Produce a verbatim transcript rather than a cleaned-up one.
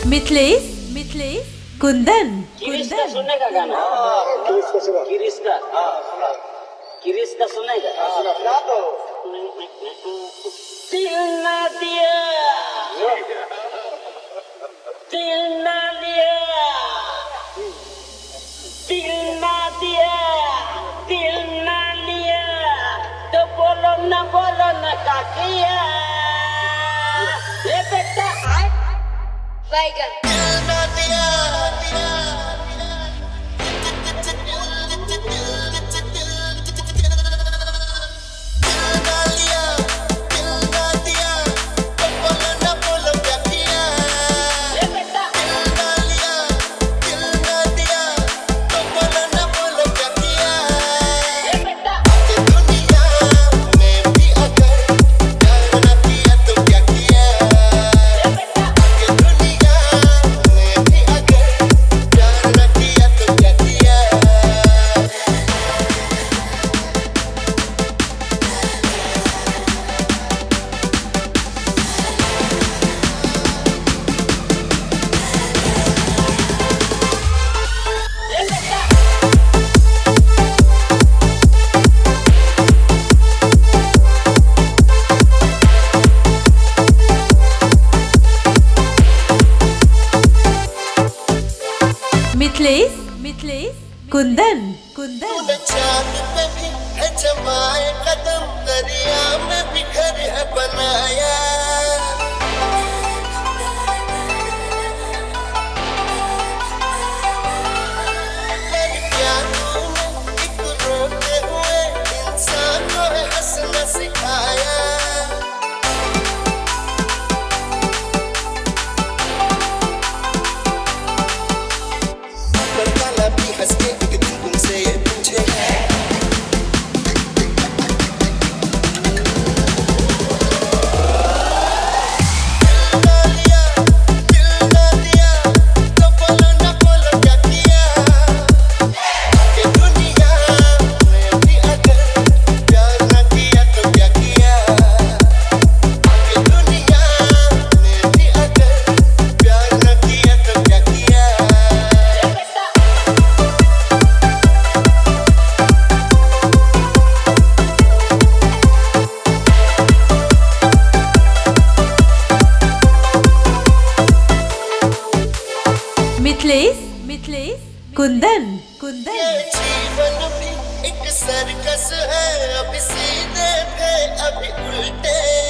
मिथिलेश मिथिलेश कुंदन किरिश का कुंदन सुनने का गाना किरिश का सुना किरिश का किरिश का सुनेगा सुना तो दिल ना दिया दिल ना दिया दिल ना दिया दिल ना लिया तो बोलो ना बोलो ना का किया ये बेटा बैगन मिथिलेश मिथिलेश कुंदन कुंदन चांद पे भी है जमाए कदम दरिया में भी घर है बनाया पर क्या तूने एक रोते हुए इंसान को है हंसना सिखाया काला भी हंस के एक दिन तुमसे ये पूछेगा मिथिलेश मिथिलेश कुंदन कुंदन जीवन भी एक सर्कस है अभी सीधे पे अभी उल्टे